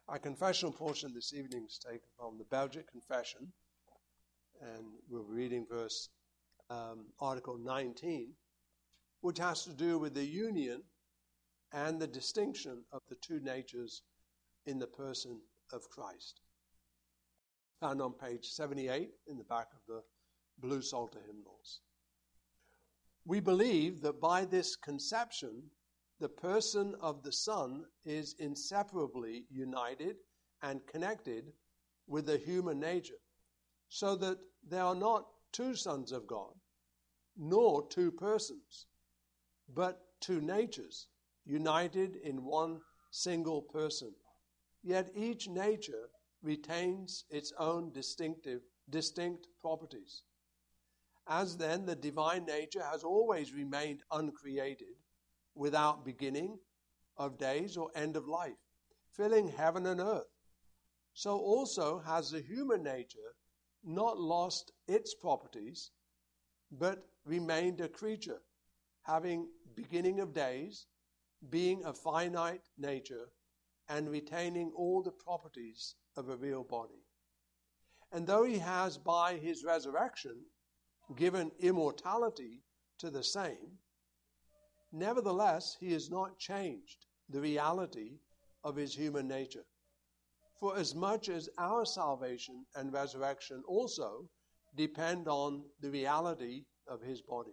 Our confessional portion this evening is taken from the Belgic Confession, and we're reading Article 19, which has to do with the union and the distinction of the two natures in the person of Christ. Found on page 78 in the back of the Blue Psalter hymnals. We believe that by this conception, the person of the Son is inseparably united and connected with the human nature, so that there are not two sons of God, nor two persons, but two natures united in one single person. Yet each nature retains its own distinct properties. As then, the divine nature has always remained uncreated, without beginning of days or end of life, filling heaven and earth. So also has the human nature not lost its properties, but remained a creature, having beginning of days, being a finite nature, and retaining all the properties of a real body. And though he has by his resurrection given immortality to the same, nevertheless, he has not changed the reality of his human nature. For as much as our salvation and resurrection also depend on the reality of his body.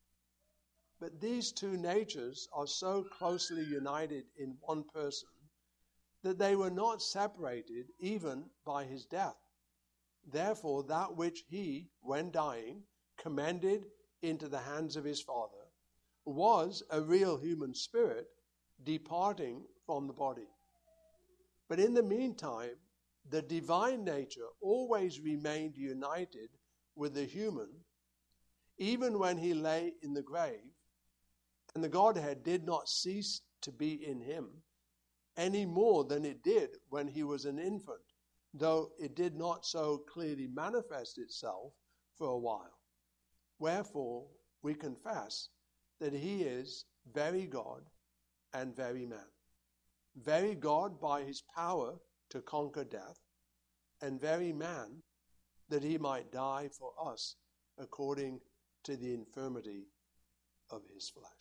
But these two natures are so closely united in one person that they were not separated even by his death. Therefore, that which he, when dying, commended into the hands of his Father, was a real human spirit departing from the body. But in the meantime, the divine nature always remained united with the human, even when he lay in the grave, and the Godhead did not cease to be in him any more than it did when he was an infant, though it did not so clearly manifest itself for a while. Wherefore, we confess that he is very God and very man. Very God by his power to conquer death, and very man that he might die for us according to the infirmity of his flesh.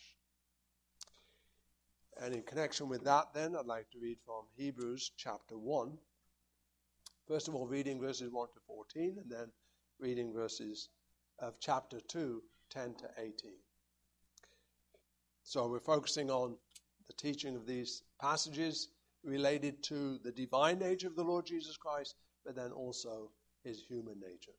And in connection with that then, I'd like to read from Hebrews chapter 1. First of all, reading verses 1 to 14, and then reading verses of chapter 2, 10 to 18. So we're focusing on the teaching of these passages related to the divine nature of the Lord Jesus Christ, but then also his human nature.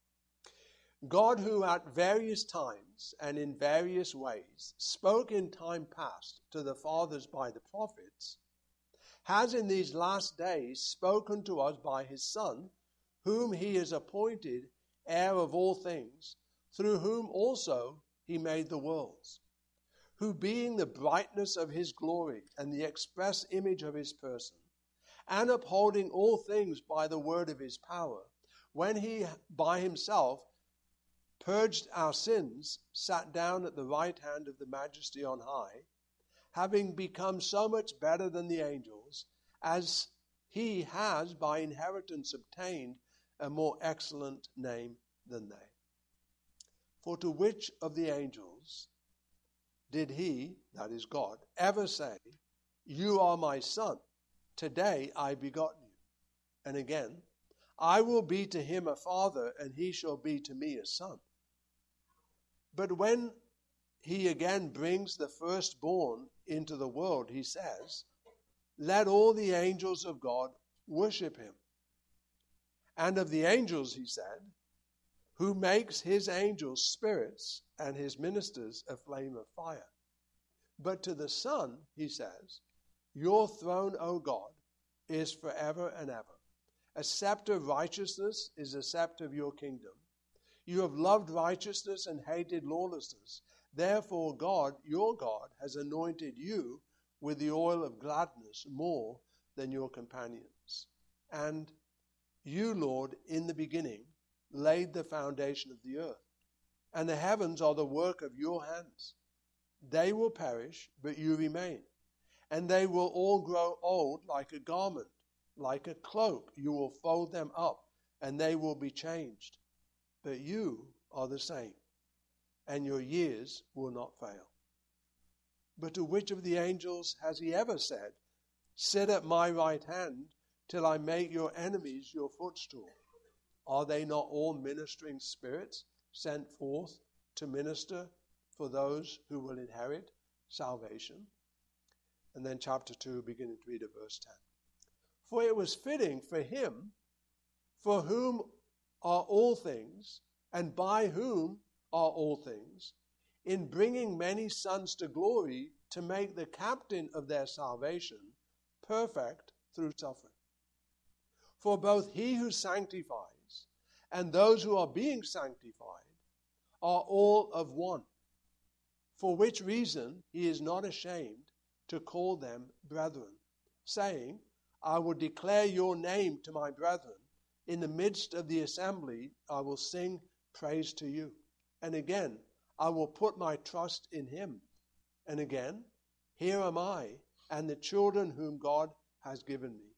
God, who at various times and in various ways spoke in time past to the fathers by the prophets, has in these last days spoken to us by his Son, whom he has appointed heir of all things, through whom also he made the worlds, who being the brightness of his glory and the express image of his person, and upholding all things by the word of his power, when he by himself purged our sins, sat down at the right hand of the Majesty on high, having become so much better than the angels, as he has by inheritance obtained a more excellent name than they. For to which of the angels did he, that is God, ever say, "You are my son, today I begot you"? And again, "I will be to him a father, and he shall be to me a son"? But when he again brings the firstborn into the world, he says, "Let all the angels of God worship him." And of the angels, he said, "Who makes his angels spirits and his ministers a flame of fire." But to the Son, he says, "Your throne, O God, is forever and ever. A scepter of righteousness is a scepter of your kingdom. You have loved righteousness and hated lawlessness. Therefore God, your God, has anointed you with the oil of gladness more than your companions. And you, Lord, in the beginning, laid the foundation of the earth, and the heavens are the work of your hands. They will perish, but you remain, and they will all grow old like a garment, like a cloak. You will fold them up, and they will be changed. But you are the same, and your years will not fail. But to which of the angels has he ever said, sit at my right hand till I make your enemies your footstool? Are they not all ministering spirits sent forth to minister for those who will inherit salvation? And then chapter 2, beginning to read at verse 10. For it was fitting for him, for whom are all things, and by whom are all things, in bringing many sons to glory, to make the captain of their salvation perfect through suffering. For both he who sanctifies and those who are being sanctified are all of one, for which reason he is not ashamed to call them brethren, saying, I will declare your name to my brethren. In the midst of the assembly I will sing praise to you. And again, I will put my trust in him. And again, here am I and the children whom God has given me.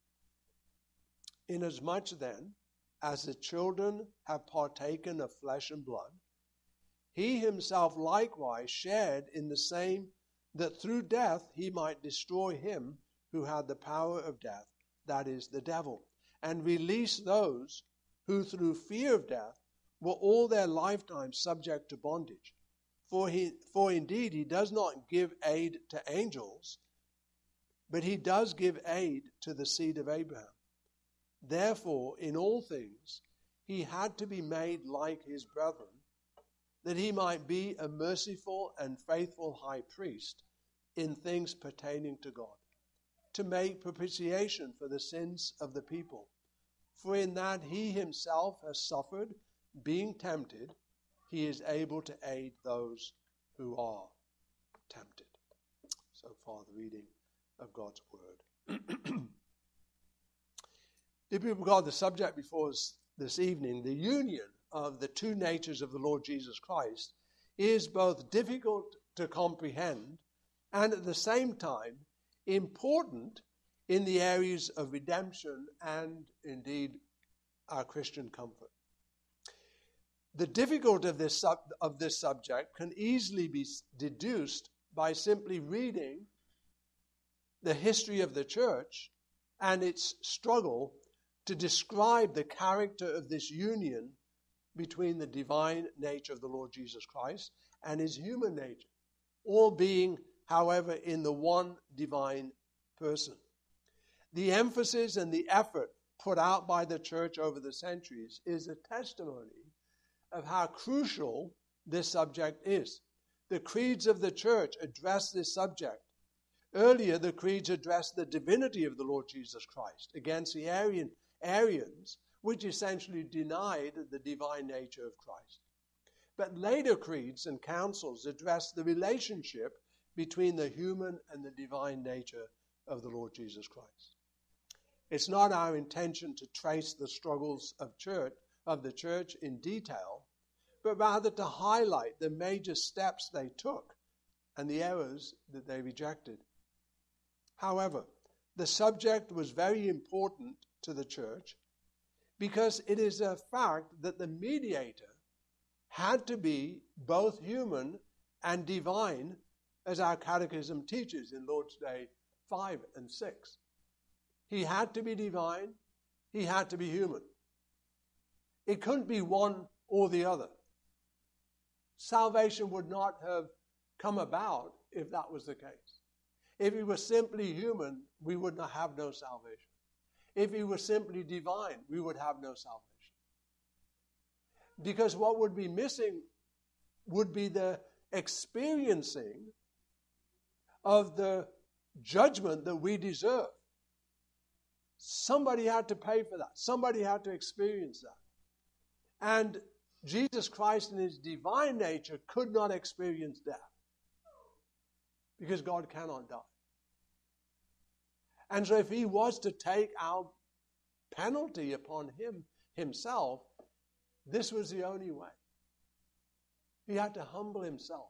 Inasmuch then as the children have partaken of flesh and blood, he himself likewise shared in the same, that through death he might destroy him who had the power of death, that is, the devil, and release those who through fear of death were all their lifetime subject to bondage. For indeed he does not give aid to angels, but he does give aid to the seed of Abraham. Therefore, in all things, he had to be made like his brethren, that he might be a merciful and faithful high priest in things pertaining to God, to make propitiation for the sins of the people. For in that he himself has suffered, being tempted, he is able to aid those who are tempted. So far, the reading of God's word. Dear people of God, the subject before us this evening, the union of the two natures of the Lord Jesus Christ, is both difficult to comprehend and at the same time important in the areas of redemption and indeed our Christian comfort. The difficulty of this subject can easily be deduced by simply reading the history of the church and its struggle to describe the character of this union between the divine nature of the Lord Jesus Christ and his human nature, all being, however, in the one divine person. The emphasis and the effort put out by the church over the centuries is a testimony of how crucial this subject is. The creeds of the church address this subject. Earlier, the creeds addressed the divinity of the Lord Jesus Christ against the Arians, which essentially denied the divine nature of Christ. But later creeds and councils addressed the relationship between the human and the divine nature of the Lord Jesus Christ. It's not our intention to trace the struggles of the church in detail, but rather to highlight the major steps they took and the errors that they rejected. However, the subject was very important to the church because it is a fact that the mediator had to be both human and divine, as our catechism teaches in Lord's Day 5 and 6. He had to be divine, he had to be human. It couldn't be one or the other. Salvation would not have come about if that was the case. If he was simply human, we would not have no salvation. If he was simply divine, we would have no salvation. Because what would be missing would be the experiencing of the judgment that we deserve. Somebody had to pay for that. Somebody had to experience that. And Jesus Christ in his divine nature could not experience death because God cannot die. And so if he was to take our penalty upon himself, this was the only way. He had to humble himself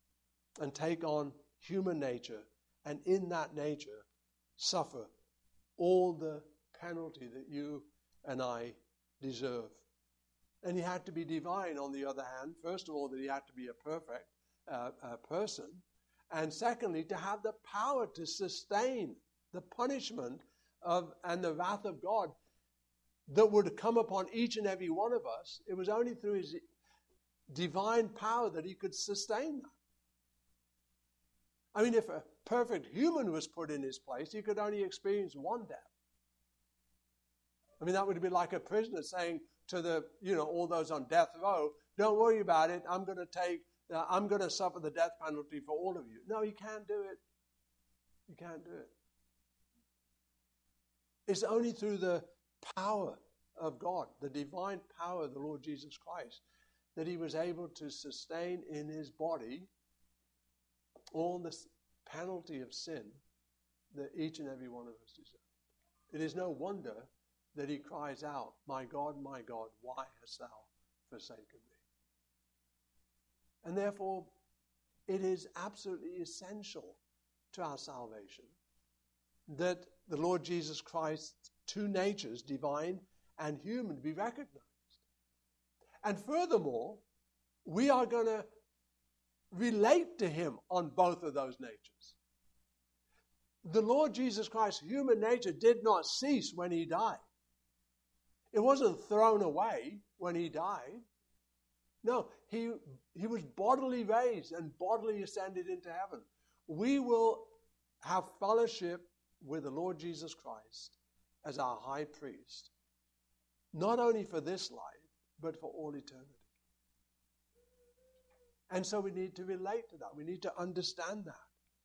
and take on human nature, and in that nature suffer all the penalty that you and I deserve. And he had to be divine, on the other hand. First of all, that he had to be a perfect person. And secondly, to have the power to sustain the punishment and the wrath of God that would come upon each and every one of us. It was only through his divine power that he could sustain that. I mean, if a perfect human was put in his place, he could only experience one death. I mean, that would be like a prisoner saying to all those on death row, don't worry about it, I'm going to suffer the death penalty for all of you. No, you can't do it. You can't do it. It's only through the power of God, the divine power of the Lord Jesus Christ, that he was able to sustain in his body all the penalty of sin that each and every one of us deserve. It is no wonder that he cries out, my God, why hast thou forsaken me? And therefore, it is absolutely essential to our salvation that the Lord Jesus Christ's two natures, divine and human, be recognized. And furthermore, we are going to relate to him on both of those natures. The Lord Jesus Christ's human nature did not cease when he died. It wasn't thrown away when he died. No, he was bodily raised and bodily ascended into heaven. We will have fellowship with the Lord Jesus Christ as our high priest, not only for this life, but for all eternity. And so we need to relate to that. We need to understand that.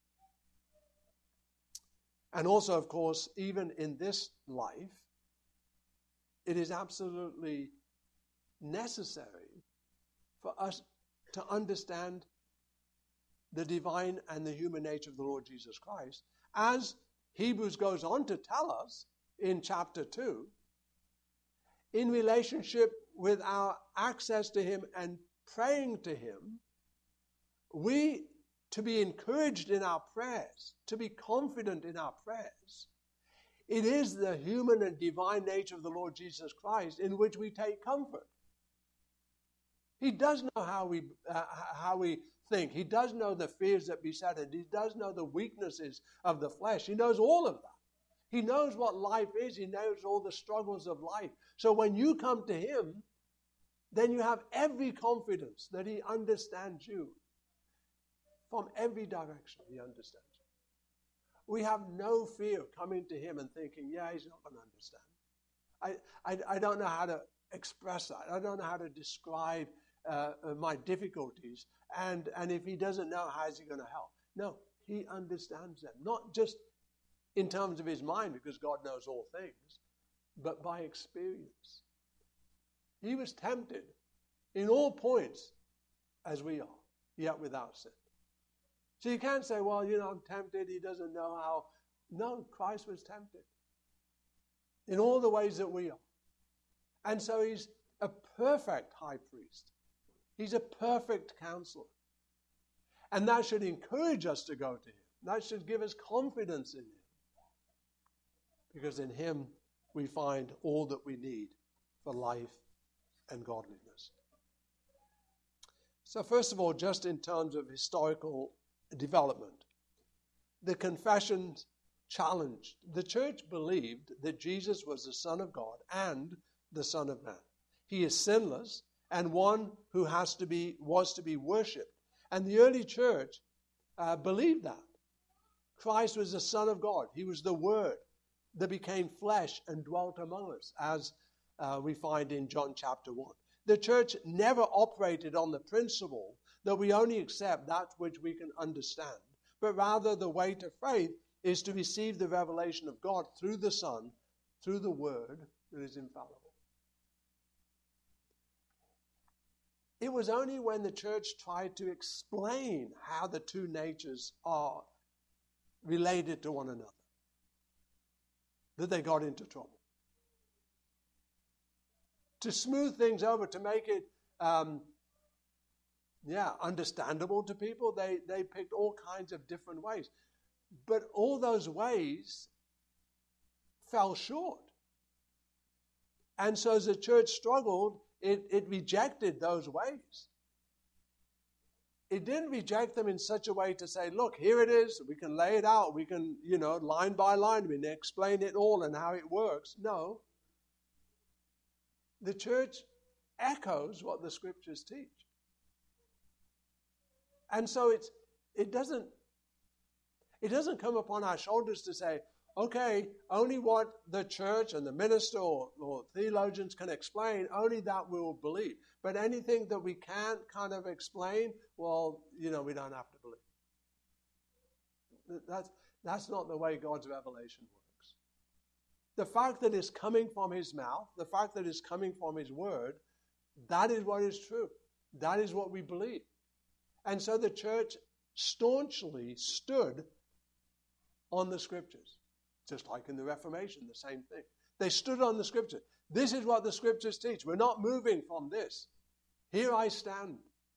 And also, of course, even in this life, it is absolutely necessary for us to understand the divine and the human nature of the Lord Jesus Christ, as Hebrews goes on to tell us in chapter 2, in relationship with our access to him and praying to him, we to be encouraged in our prayers, to be confident in our prayers. It is the human and divine nature of the Lord Jesus Christ in which we take comfort. He does know how we think. He does know the fears that beset us. He does know the weaknesses of the flesh. He knows all of that. He knows what life is. He knows all the struggles of life. So when you come to him, then you have every confidence that he understands you. From every direction, he understands you. We have no fear coming to him and thinking, yeah, he's not going to understand. I don't know how to express that. I don't know how to describe my difficulties. And if he doesn't know, how is he going to help? No, he understands them. Not just in terms of his mind, because God knows all things, but by experience. He was tempted in all points as we are, yet without sin. So you can't say, well, I'm tempted, he doesn't know how. No, Christ was tempted in all the ways that we are. And so he's a perfect high priest. He's a perfect counselor. And that should encourage us to go to him. That should give us confidence in him. Because in him we find all that we need for life and godliness. So first of all, just in terms of historical development, the confession challenged. The church believed that Jesus was the Son of God and the Son of Man. He is sinless and one who was to be worshipped. And the early church believed that. Christ was the Son of God. He was the Word that became flesh and dwelt among us, as we find in John chapter 1. The church never operated on the principle that we only accept that which we can understand, but rather the way to faith is to receive the revelation of God through the Son, through the Word that is infallible. It was only when the church tried to explain how the two natures are related to one another that they got into trouble. To smooth things over, to make it understandable to people, they picked all kinds of different ways. But all those ways fell short. And so as the church struggled, it rejected those ways. It didn't reject them in such a way to say, look, here it is, we can lay it out, we can, line by line, we can explain it all and how it works. No. The church echoes what the scriptures teach. And so it doesn't come upon our shoulders to say, okay, only what the church and the minister or theologians can explain, only that we will believe. But anything that we can't kind of explain, well, we don't have to believe. That's not the way God's revelation works. The fact that it's coming from his mouth, the fact that it's coming from his word, that is what is true. That is what we believe. And so the church staunchly stood on the scriptures. Just like in the Reformation, the same thing. They stood on the scripture. This is what the scriptures teach. We're not moving from this. Here I stand.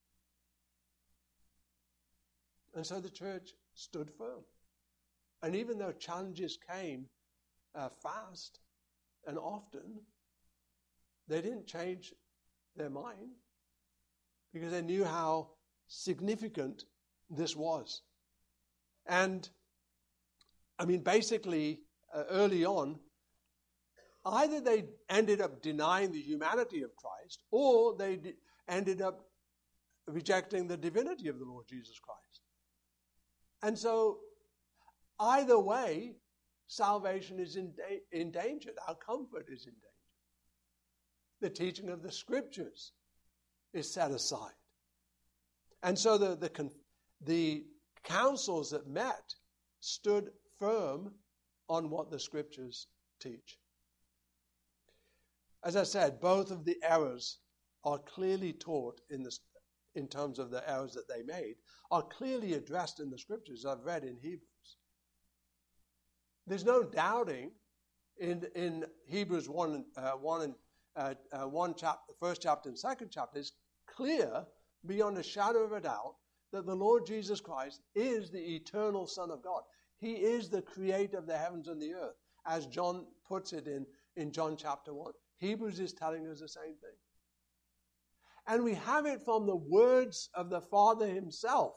And so the church stood firm. And even though challenges came fast and often, they didn't change their mind because they knew how significant this was. And basically, early on, either they ended up denying the humanity of Christ, or they ended up rejecting the divinity of the Lord Jesus Christ. And so, either way, salvation is endangered. Our comfort is endangered. The teaching of the scriptures is set aside. And so the councils that met stood firm on what the scriptures teach. As I said, both of the errors are clearly taught in terms of the errors that they made, are clearly addressed in the scriptures. I've read in Hebrews. There's no doubting in Hebrews 1 chapter, first chapter and second chapter. It's clear beyond a shadow of a doubt that the Lord Jesus Christ is the eternal Son of God. He is the creator of the heavens and the earth, as John puts it in John chapter 1. Hebrews is telling us the same thing. And we have it from the words of the Father himself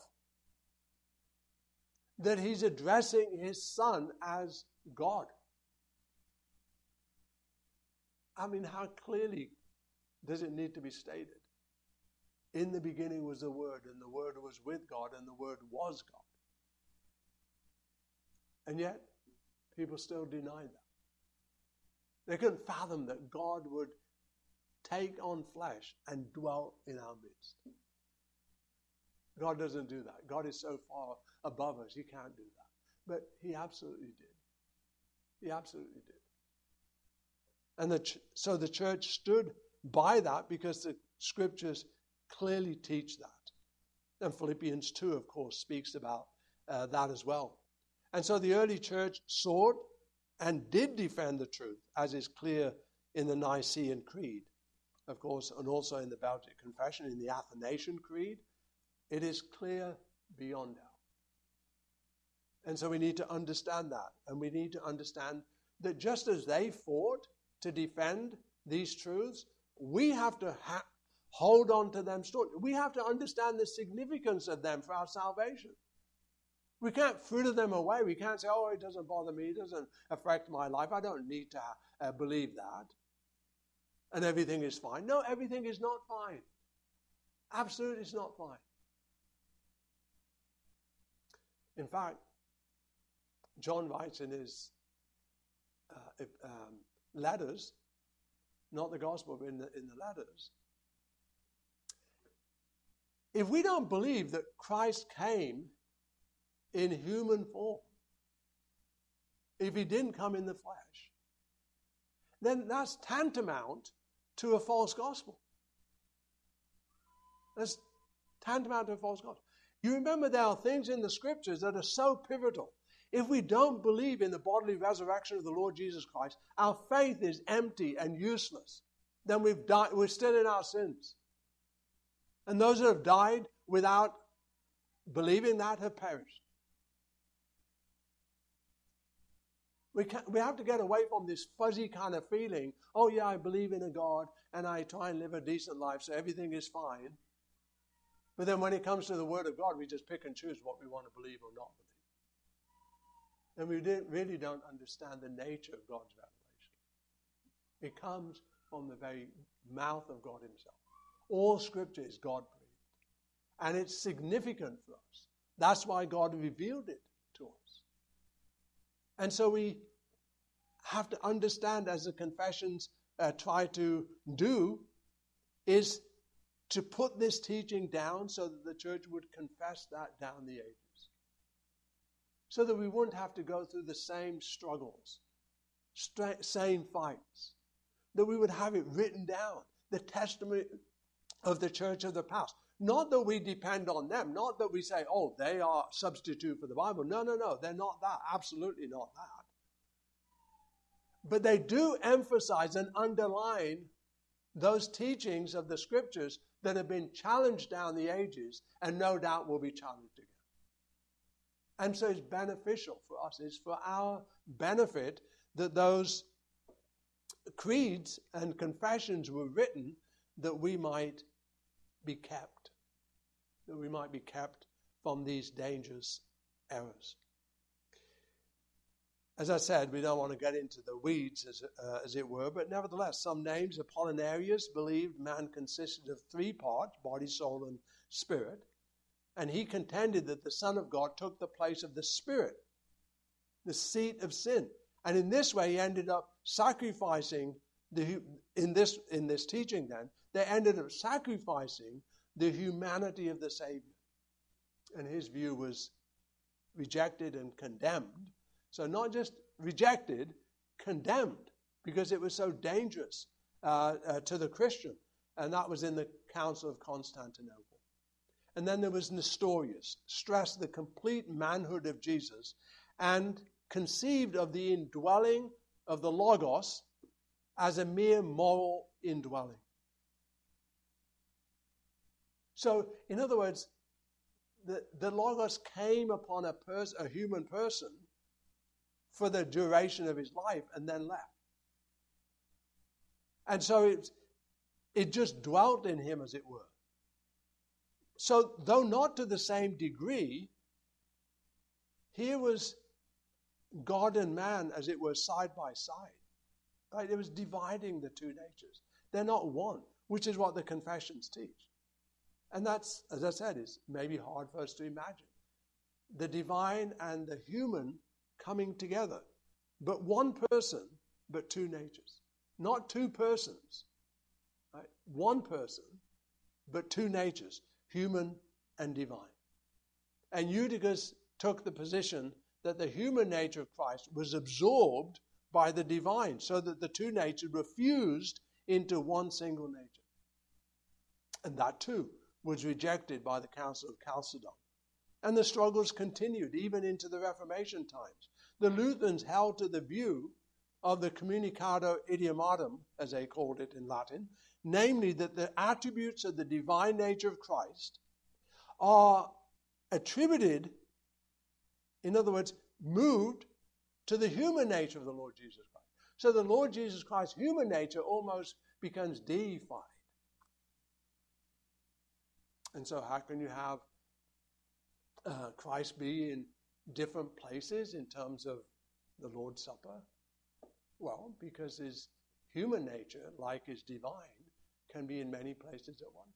that he's addressing his Son as God. How clearly does it need to be stated? In the beginning was the Word, and the Word was with God, and the Word was God. And yet, people still deny that. They couldn't fathom that God would take on flesh and dwell in our midst. God doesn't do that. God is so far above us, he can't do that. But he absolutely did. He absolutely did. And so the church stood by that because the scriptures clearly teach that. And Philippians 2, of course, speaks about that as well. And so the early church sought and did defend the truth, as is clear in the Nicene Creed, of course, and also in the Belgic Confession, in the Athanasian Creed. It is clear beyond doubt. And so we need to understand that. And we need to understand that just as they fought to defend these truths, we have to hold on to them. We have to understand the significance of them for our salvation. We can't fritter them away. We can't say, oh, it doesn't bother me. It doesn't affect my life. I don't need to believe that. And everything is fine. No, everything is not fine. Absolutely, it's not fine. In fact, John writes in his letters, not the gospel, but in the letters, if we don't believe that Christ came in human form, if he didn't come in the flesh, then that's tantamount to a false gospel. That's tantamount to a false gospel. You remember there are things in the scriptures that are so pivotal. If we don't believe in the bodily resurrection of the Lord Jesus Christ, our faith is empty and useless. Then we've died, we're still in our sins. And those that have died without believing that have perished. We have to get away from this fuzzy kind of feeling, oh yeah, I believe in a God and I try and live a decent life so everything is fine. But then when it comes to the Word of God, we just pick and choose what we want to believe or not believe. And we really don't understand the nature of God's revelation. It comes from the very mouth of God himself. All Scripture is God-breathed. And it's significant for us. That's why God revealed it to us. And so we have to understand, as the confessions try to do, is to put this teaching down so that the church would confess that down the ages. So that we wouldn't have to go through the same struggles, same fights. That we would have it written down, the testimony of the church of the past. Not that we depend on them, not that we say, oh, they are substitute for the Bible. No, they're not that. Absolutely not that. But they do emphasize and underline those teachings of the Scriptures that have been challenged down the ages and no doubt will be challenged again. And so it's beneficial for us. It's for our benefit that those creeds and confessions were written that we might be kept. That we might be kept from these dangerous errors. As I said, we don't want to get into the weeds, as it were, but nevertheless, some names, Apollinarius believed man consisted of three parts, body, soul, and spirit, and he contended that the Son of God took the place of the Spirit, the seat of sin. And in this way, he ended up sacrificing, in this teaching then, they ended up sacrificing the humanity of the Savior. And his view was rejected and condemned. So not just rejected, condemned, because it was so dangerous to the Christian. And that was in the Council of Constantinople. And then there was Nestorius, stressed the complete manhood of Jesus and conceived of the indwelling of the Logos as a mere moral indwelling. So, in other words, the Logos came upon a human person for the duration of his life and then left. And so it just dwelt in him, as it were. So, though not to the same degree, here was God and man, as it were, side by side. Right? It was dividing the two natures. They're not one, which is what the confessions teach. And that's, as I said, is maybe hard for us to imagine. The divine and the human coming together. But one person, but two natures. Not two persons. Right? One person, but two natures, human and divine. And Eutychus took the position that the human nature of Christ was absorbed by the divine, so that the two natures were fused into one single nature. And that too was rejected by the Council of Chalcedon. And the struggles continued even into the Reformation times. The Lutherans held to the view of the communicado idiomatum, as they called it in Latin, namely that the attributes of the divine nature of Christ are attributed, in other words, moved to the human nature of the Lord Jesus Christ. So the Lord Jesus Christ's human nature almost becomes deified. And so how can you have Christ be in different places in terms of the Lord's Supper? Well, because his human nature, like his divine, can be in many places at once.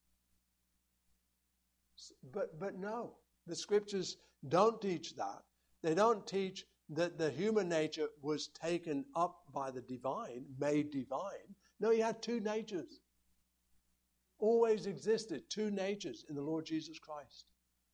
But no, the Scriptures don't teach that. They don't teach that the human nature was taken up by the divine, made divine. No, he had two natures. Always existed two natures in the Lord Jesus Christ.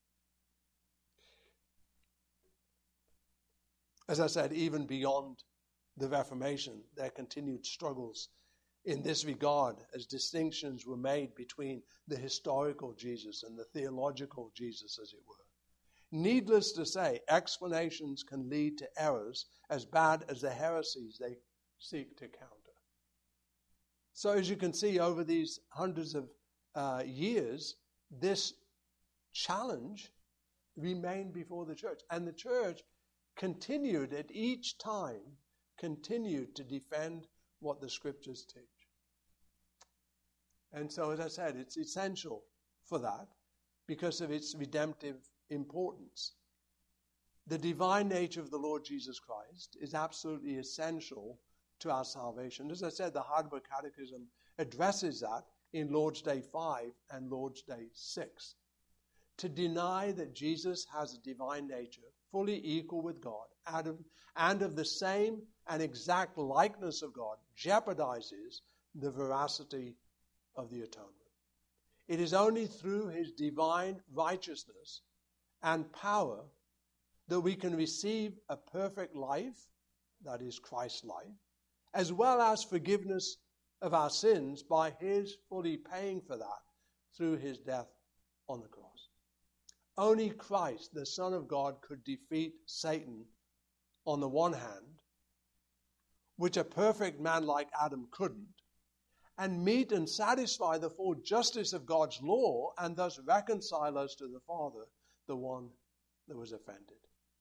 As I said, even beyond the Reformation, there continued struggles in this regard as distinctions were made between the historical Jesus and the theological Jesus, as it were. Needless to say, explanations can lead to errors as bad as the heresies they seek to counter. So as you can see, over these hundreds of years, this challenge remained before the church. And the church continued at each time, continued to defend what the Scriptures teach. And so, as I said, it's essential for that because of its redemptive importance. The divine nature of the Lord Jesus Christ is absolutely essential to our salvation. As I said, the Heidelberg Catechism addresses that in Lord's Day 5 and Lord's Day 6. To deny that Jesus has a divine nature, fully equal with God, and of the same and exact likeness of God, jeopardizes the veracity of the atonement. It is only through his divine righteousness and power that we can receive a perfect life, that is Christ's life, as well as forgiveness of our sins by his fully paying for that through his death on the cross. Only Christ, the Son of God, could defeat Satan on the one hand, which a perfect man like Adam couldn't, and meet and satisfy the full justice of God's law and thus reconcile us to the Father, the one that was offended.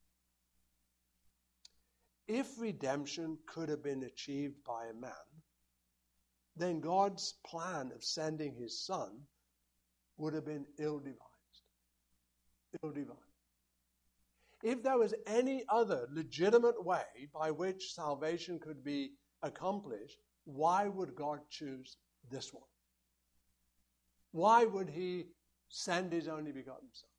If redemption could have been achieved by a man, then God's plan of sending his Son would have been ill-devised. Ill-devised. If there was any other legitimate way by which salvation could be accomplished, why would God choose this one? Why would he send his only begotten Son?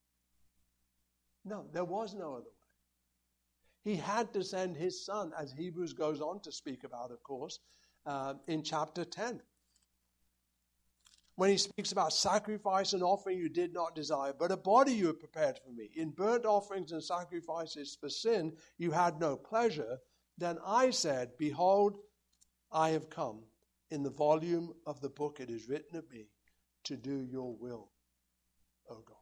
No, there was no other way. He had to send his Son, as Hebrews goes on to speak about, of course, in chapter 10. When he speaks about sacrifice and offering you did not desire, but a body you have prepared for me. In burnt offerings and sacrifices for sin you had no pleasure. Then I said, behold, I have come. In the volume of the book it is written of me to do your will, O God.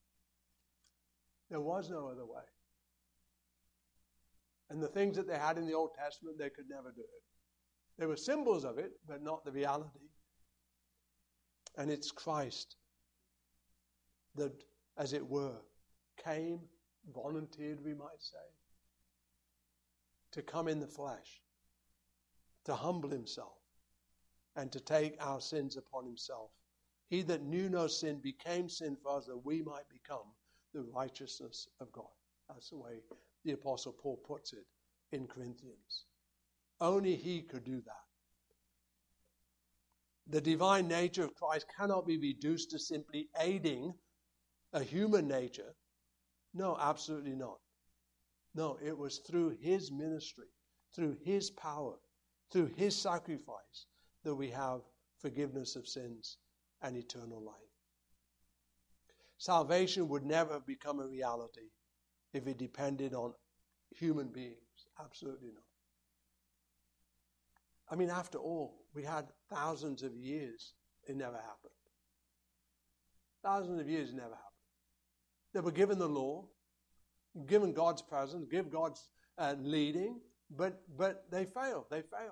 There was no other way. And the things that they had in the Old Testament, they could never do it. They were symbols of it, but not the reality. And it's Christ that, as it were, came, volunteered, we might say, to come in the flesh, to humble himself, and to take our sins upon himself. He that knew no sin became sin for us, that we might become the righteousness of God. That's the way the Apostle Paul puts it in Corinthians. Only he could do that. The divine nature of Christ cannot be reduced to simply aiding a human nature. No, absolutely not. No, it was through his ministry, through his power, through his sacrifice that we have forgiveness of sins and eternal life. Salvation would never have become a reality if it depended on human beings. Absolutely not. I mean, after all, we had thousands of years, it never happened. Thousands of years, it never happened. They were given the law, given God's presence, give God's leading, but they failed. They failed.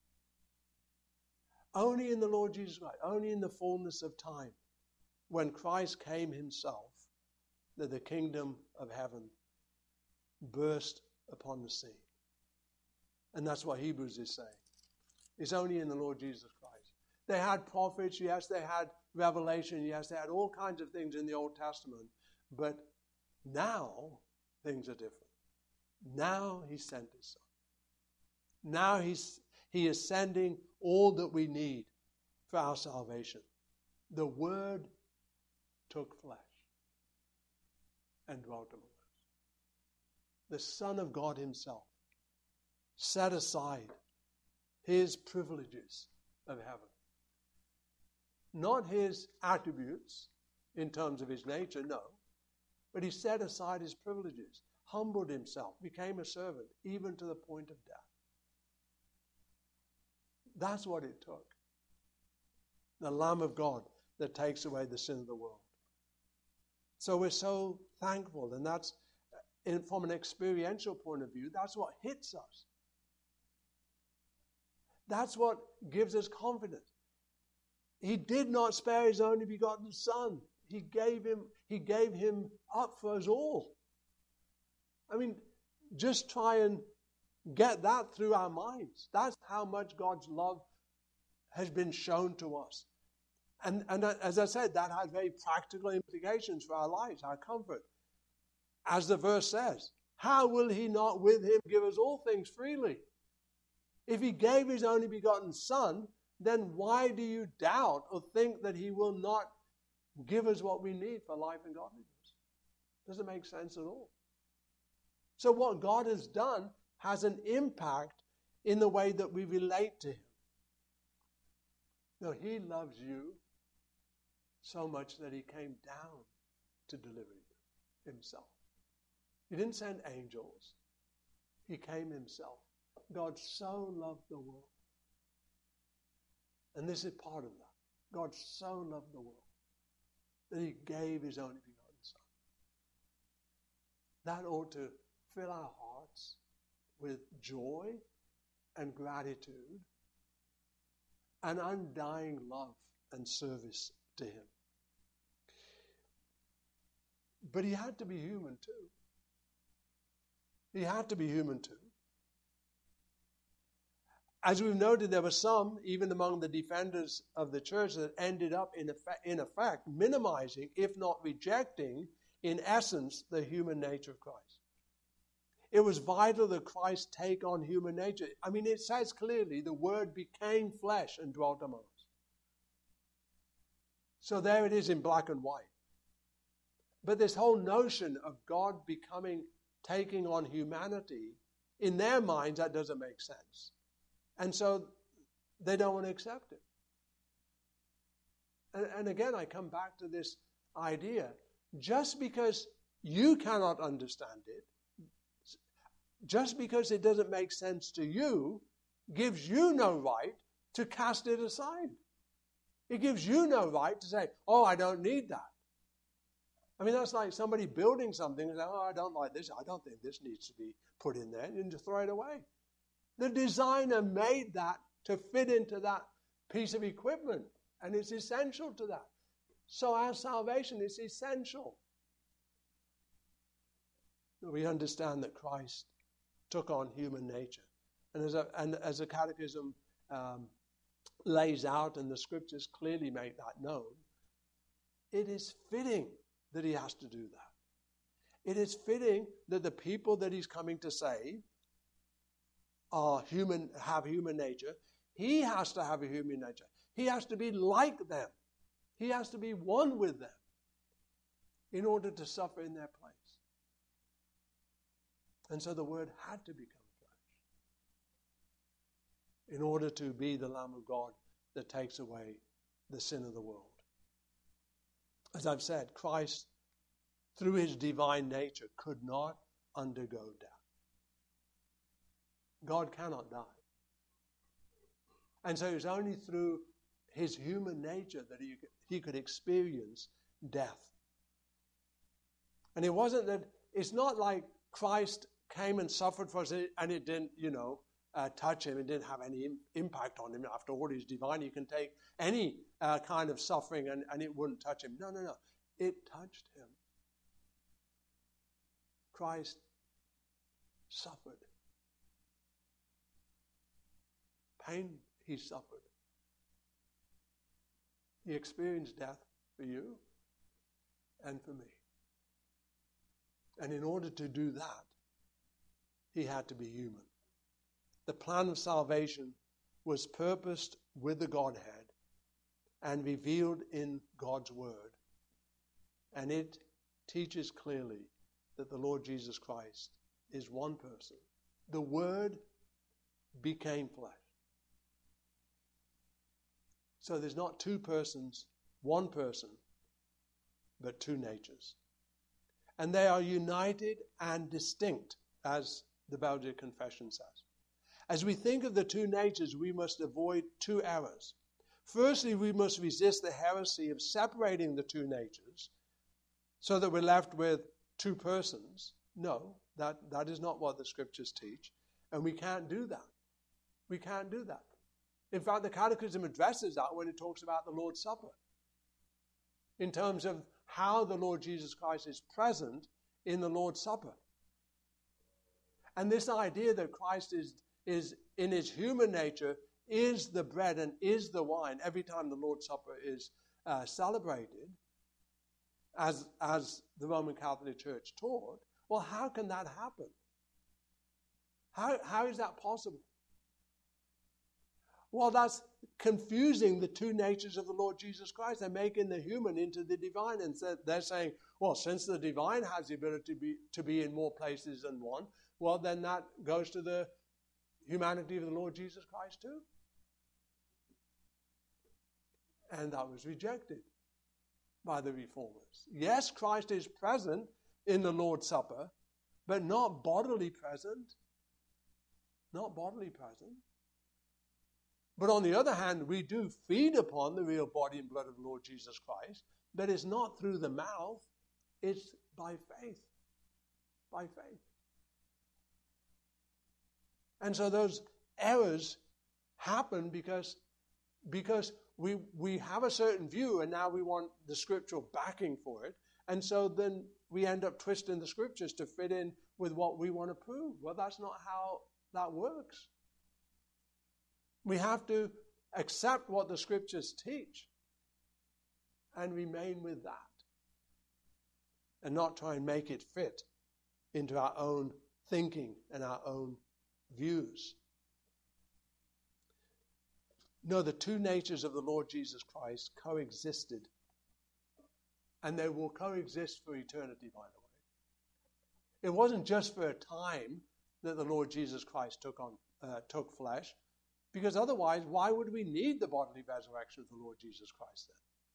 Only in the Lord Jesus Christ, only in the fullness of time, when Christ came himself, that the kingdom of heaven burst upon the scene. And that's what Hebrews is saying. It's only in the Lord Jesus Christ. They had prophets, yes, they had revelation, yes, they had all kinds of things in the Old Testament, but now things are different. Now he sent his Son. Now he is sending all that we need for our salvation. The Word took flesh and dwelt among us. The Son of God himself set aside his privileges of heaven. Not his attributes in terms of his nature, no. But he set aside his privileges, humbled himself, became a servant, even to the point of death. That's what it took. The Lamb of God that takes away the sin of the world. So we're so thankful, and that's, from an experiential point of view, that's what hits us. That's what gives us confidence. He did not spare his only begotten Son. He gave him up for us all. I mean, just try and get that through our minds. That's how much God's love has been shown to us. And as I said, that has very practical implications for our lives, our comfort. As the verse says, how will he not with him give us all things freely? If he gave his only begotten Son, then why do you doubt or think that he will not give us what we need for life and godliness? Doesn't make sense at all. So what God has done has an impact in the way that we relate to him. No, he loves you so much that he came down to deliver you himself. He didn't send angels. He came himself. God so loved the world. And this is part of that. God so loved the world that he gave his only begotten Son. That ought to fill our hearts with joy and gratitude and undying love and service to him. But he had to be human too. He had to be human too. As we've noted, there were some, even among the defenders of the church, that ended up, in effect, minimizing, if not rejecting, in essence, the human nature of Christ. It was vital that Christ take on human nature. I mean, it says clearly, the Word became flesh and dwelt among us. So there it is in black and white. But this whole notion of God taking on humanity, in their minds, that doesn't make sense. And so they don't want to accept it. And again, I come back to this idea. Just because you cannot understand it, just because it doesn't make sense to you, gives you no right to cast it aside. It gives you no right to say, oh, I don't need that. I mean, that's like somebody building something and saying, oh, I don't like this. I don't think this needs to be put in there, and just throw it away. The designer made that to fit into that piece of equipment, and it's essential to that. So our salvation is essential. We understand that Christ took on human nature. And as the Catechism lays out, and the Scriptures clearly make that known, it is fitting that he has to do that. It is fitting that the people that he's coming to save are human, have human nature. He has to have a human nature. He has to be like them. He has to be one with them in order to suffer in their place. And so the Word had to become flesh in order to be the Lamb of God that takes away the sin of the world. As I've said, Christ, through his divine nature, could not undergo death. God cannot die. And so it was only through his human nature that he could experience death. And it's not like Christ came and suffered for us and it didn't, touch him. It didn't have any impact on him. After all, he's divine. You can take any kind of suffering and it wouldn't touch him. No. It touched him. Christ suffered. Pain he suffered. He experienced death for you and for me. And in order to do that, he had to be human. The plan of salvation was purposed with the Godhead and revealed in God's Word. And it teaches clearly that the Lord Jesus Christ is one person. The Word became flesh. So there's not two persons, one person, but two natures. And they are united and distinct, as the Belgic Confession says. As we think of the two natures, we must avoid two errors. Firstly, we must resist the heresy of separating the two natures so that we're left with two persons. No, that is not what the Scriptures teach, and we can't do that. We can't do that. In fact, the Catechism addresses that when it talks about the Lord's Supper, in terms of how the Lord Jesus Christ is present in the Lord's Supper. And this idea that Christ is in his human nature, is the bread and is the wine every time the Lord's Supper is celebrated, as the Roman Catholic Church taught, well, how can that happen? How is that possible? Well, that's confusing the two natures of the Lord Jesus Christ. They're making the human into the divine, and they're saying, well, since the divine has the ability to be in more places than one, well, then that goes to the humanity of the Lord Jesus Christ too. And that was rejected by the reformers. Yes, Christ is present in the Lord's Supper, but not bodily present. Not bodily present. But on the other hand, we do feed upon the real body and blood of the Lord Jesus Christ, but it's not through the mouth, it's by faith. By faith. And so those errors happen because we have a certain view and now we want the scriptural backing for it. And so then we end up twisting the scriptures to fit in with what we want to prove. Well, that's not how that works. We have to accept what the scriptures teach and remain with that. And not try and make it fit into our own thinking and our own views. No, the two natures of the Lord Jesus Christ coexisted. And they will coexist for eternity, by the way. It wasn't just for a time that the Lord Jesus Christ took flesh, because otherwise, why would we need the bodily resurrection of the Lord Jesus Christ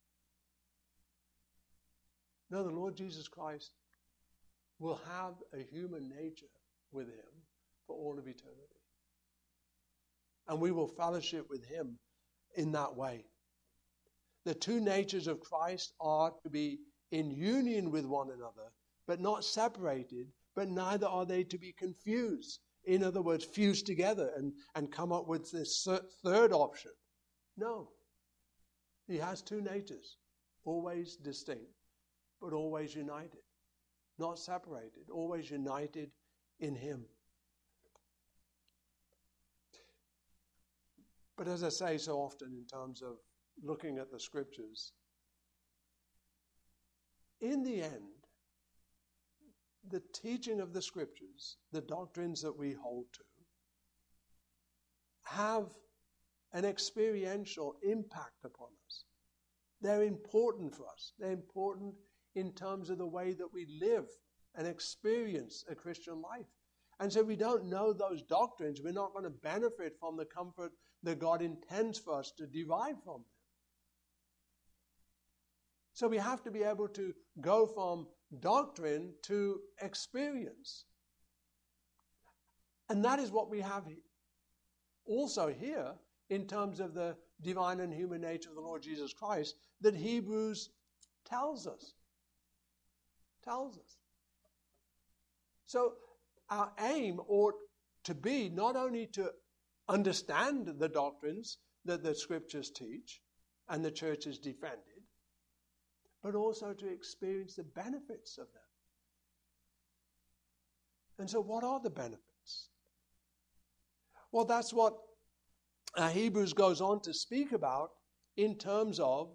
then? No, the Lord Jesus Christ will have a human nature with him for all of eternity. And we will fellowship with him in that way. The two natures of Christ are to be in union with one another, but not separated, but neither are they to be confused. In other words, fused together and come up with this third option. No. He has two natures, always distinct, but always united. Not separated, always united in him. But as I say so often in terms of looking at the scriptures, in the end, the teaching of the scriptures, the doctrines that we hold to, have an experiential impact upon us. They're important for us. They're important in terms of the way that we live and experience a Christian life. And so if we don't know those doctrines, we're not going to benefit from the comfort that God intends for us to derive from them. So we have to be able to go from doctrine to experience. And that is what we have also here in terms of the divine and human nature of the Lord Jesus Christ that Hebrews tells us. So our aim ought to be not only to understand the doctrines that the scriptures teach and the church has defended, but also to experience the benefits of them. And so what are the benefits? Well, that's what Hebrews goes on to speak about in terms of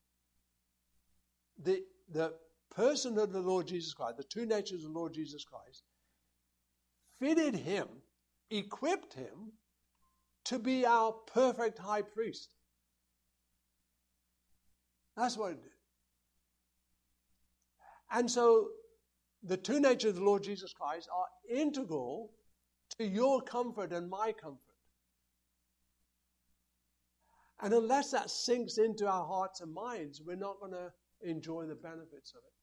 the person of the Lord Jesus Christ, the two natures of the Lord Jesus Christ, fitted him, equipped him to be our perfect high priest. That's what it did. And so the two natures of the Lord Jesus Christ are integral to your comfort and my comfort. And unless that sinks into our hearts and minds, we're not going to enjoy the benefits of it.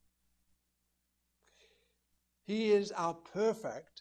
He is our perfect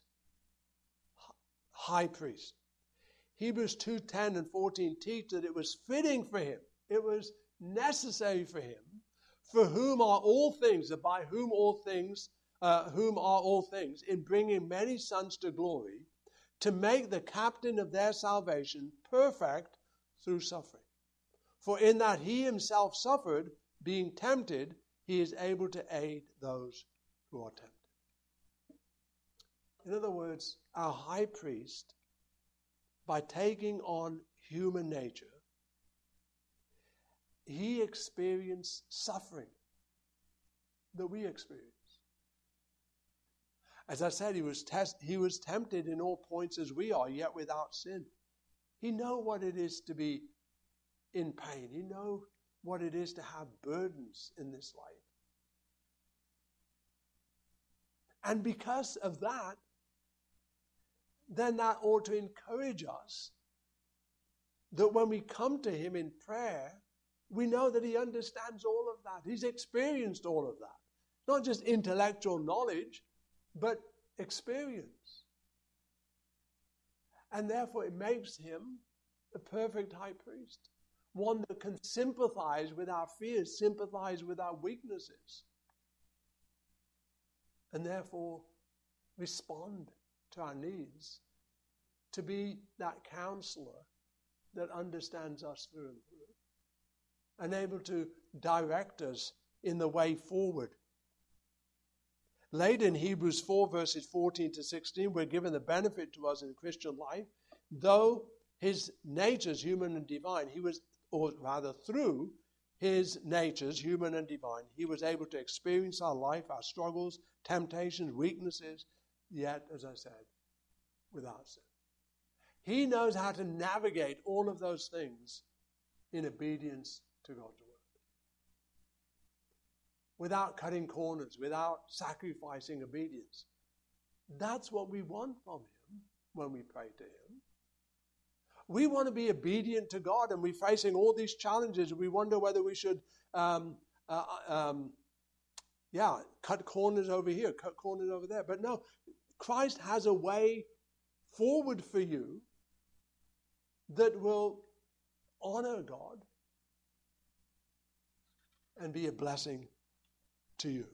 high priest. Hebrews 2:10 and 14 teach that it was fitting for him, it was necessary for him, for whom are all things, and by whom are all things, in bringing many sons to glory, to make the captain of their salvation perfect through suffering. For in that he himself suffered, being tempted, he is able to aid those who are tempted. In other words, our high priest, by taking on human nature, he experienced suffering that we experience. As I said, he was tempted in all points as we are, yet without sin. He knows what it is to be in pain. He knows what it is to have burdens in this life. And because of that, then that ought to encourage us that when we come to him in prayer, we know that he understands all of that. He's experienced all of that. Not just intellectual knowledge, but experience. And therefore it makes him the perfect high priest. One that can sympathize with our fears, sympathize with our weaknesses. And therefore respond to our needs. To be that counselor that understands us through and through. And able to direct us in the way forward. Later in Hebrews 4 verses 14 to 16, we're given the benefit to us in Christian life. Though his natures, human and divine, through his natures, human and divine, he was able to experience our life, our struggles, temptations, weaknesses, yet, as I said, without sin. He knows how to navigate all of those things in obedience to God's word. Without cutting corners, without sacrificing obedience. That's what we want from him when we pray to him. We want to be obedient to God, and we're facing all these challenges. We wonder whether we should cut corners over here, cut corners over there. But no, Christ has a way forward for you that will honor God and be a blessing to you.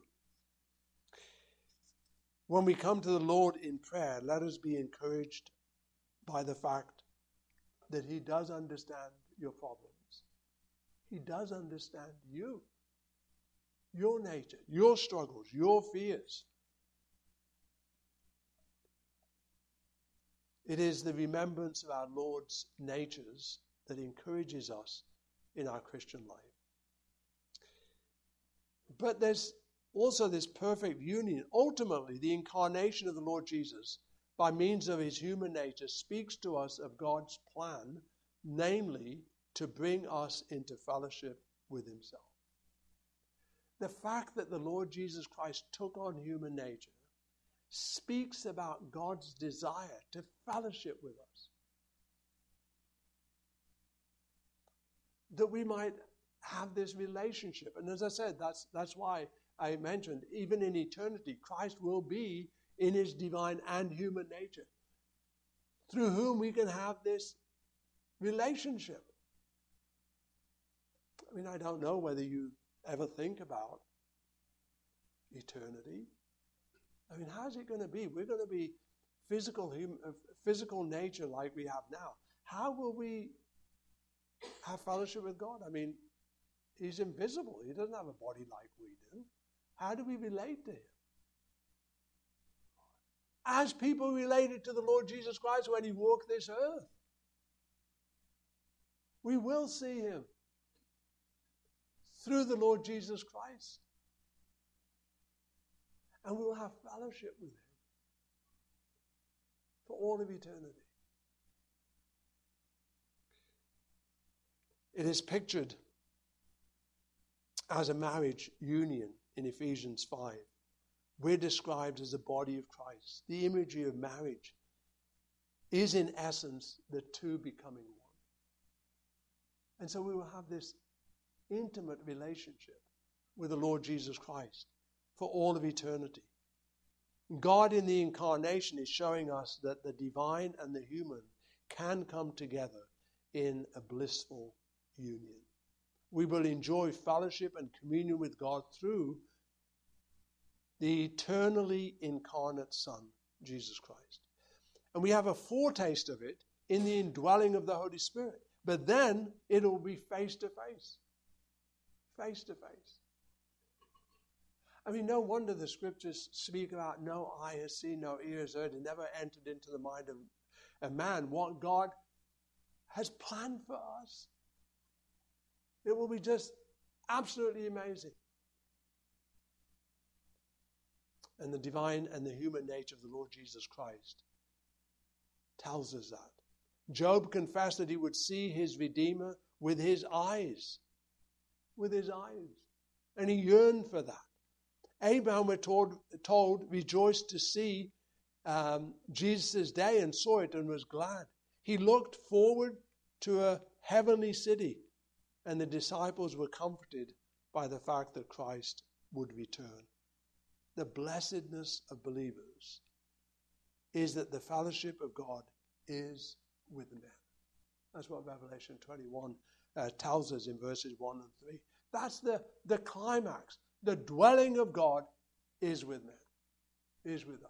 When we come to the Lord in prayer, let us be encouraged by the fact that he does understand your problems. He does understand you, your nature, your struggles, your fears. It is the remembrance of our Lord's natures that encourages us in our Christian life. But there's also this perfect union. Ultimately, the incarnation of the Lord Jesus, by means of his human nature, speaks to us of God's plan, namely, to bring us into fellowship with himself. The fact that the Lord Jesus Christ took on human nature speaks about God's desire to fellowship with us. That we might have this relationship. And as I said, that's why I mentioned, even in eternity, Christ will be in his divine and human nature, through whom we can have this relationship. I mean, I don't know whether you ever think about eternity. I mean, how's it going to be? We're going to be physical nature like we have now. How will we have fellowship with God? I mean, he's invisible. He doesn't have a body like we do. How do we relate to him? As people related to the Lord Jesus Christ when he walked this earth. We will see him through the Lord Jesus Christ. And we will have fellowship with him for all of eternity. It is pictured as a marriage union in Ephesians 5. We're described as the body of Christ. The imagery of marriage is in essence the two becoming one. And so we will have this intimate relationship with the Lord Jesus Christ for all of eternity. God in the incarnation is showing us that the divine and the human can come together in a blissful union. We will enjoy fellowship and communion with God through the eternally incarnate Son, Jesus Christ. And we have a foretaste of it in the indwelling of the Holy Spirit. But then it will be face to face. Face to face. I mean, no wonder the scriptures speak about no eye has seen, no ear has heard, and never entered into the mind of a man what God has planned for us. It will be just absolutely amazing. And the divine and the human nature of the Lord Jesus Christ tells us that. Job confessed that he would see his Redeemer with his eyes. With his eyes. And he yearned for that. Abraham, we're told rejoiced to see Jesus' day and saw it and was glad. He looked forward to a heavenly city, and the disciples were comforted by the fact that Christ would return. The blessedness of believers is that the fellowship of God is with men. That's what Revelation 21 tells us in verses 1 and 3. That's the climax. The dwelling of God is with men, is with us.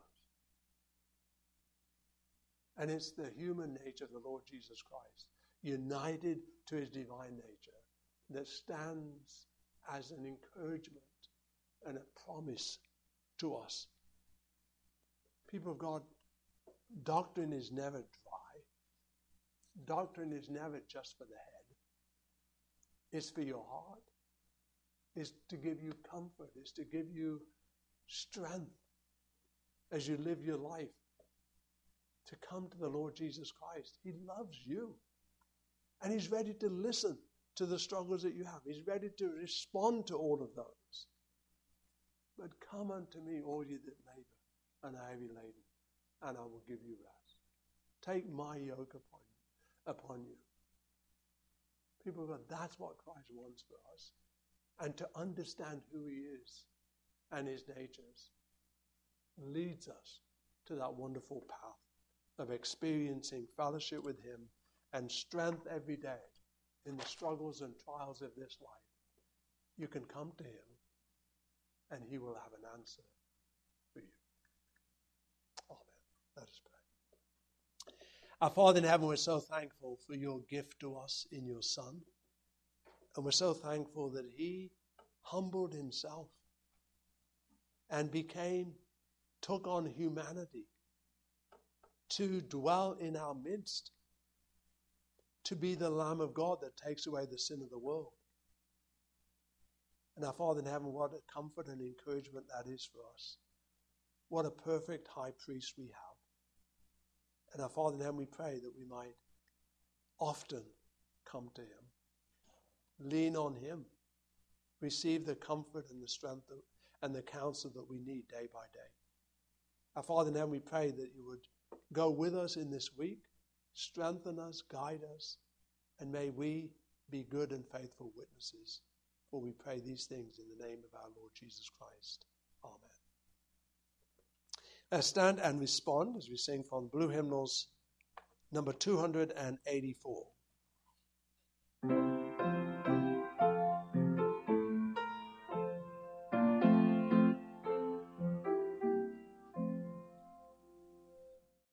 And it's the human nature of the Lord Jesus Christ, united to his divine nature, that stands as an encouragement and a promise to us. People of God, doctrine is never dry. Doctrine is never just for the head. It's for your heart. It's to give you comfort. It's to give you strength as you live your life. To come to the Lord Jesus Christ. He loves you. And he's ready to listen to the struggles that you have. He's ready to respond to all of those. But come unto me, all you that labor and are heavy laden, and I will give you rest. Take my yoke upon you. People of God, that's what Christ wants for us. And to understand who he is and his natures leads us to that wonderful path of experiencing fellowship with him and strength every day in the struggles and trials of this life. You can come to him and he will have an answer for you. Amen. Let us pray. Our Father in heaven, we're so thankful for your gift to us in your Son. And we're so thankful that he humbled himself and took on humanity to dwell in our midst, to be the Lamb of God that takes away the sin of the world. And our Father in heaven, what a comfort and encouragement that is for us. What a perfect high priest we have. And our Father in heaven, we pray that we might often come to him, lean on him, receive the comfort and the strength and the counsel that we need day by day. Our Father in heaven, we pray that you would go with us in this week, strengthen us, guide us, and may we be good and faithful witnesses. For we pray these things in the name of our Lord Jesus Christ. Amen. Let's stand and respond as we sing from Blue Hymnals number 284.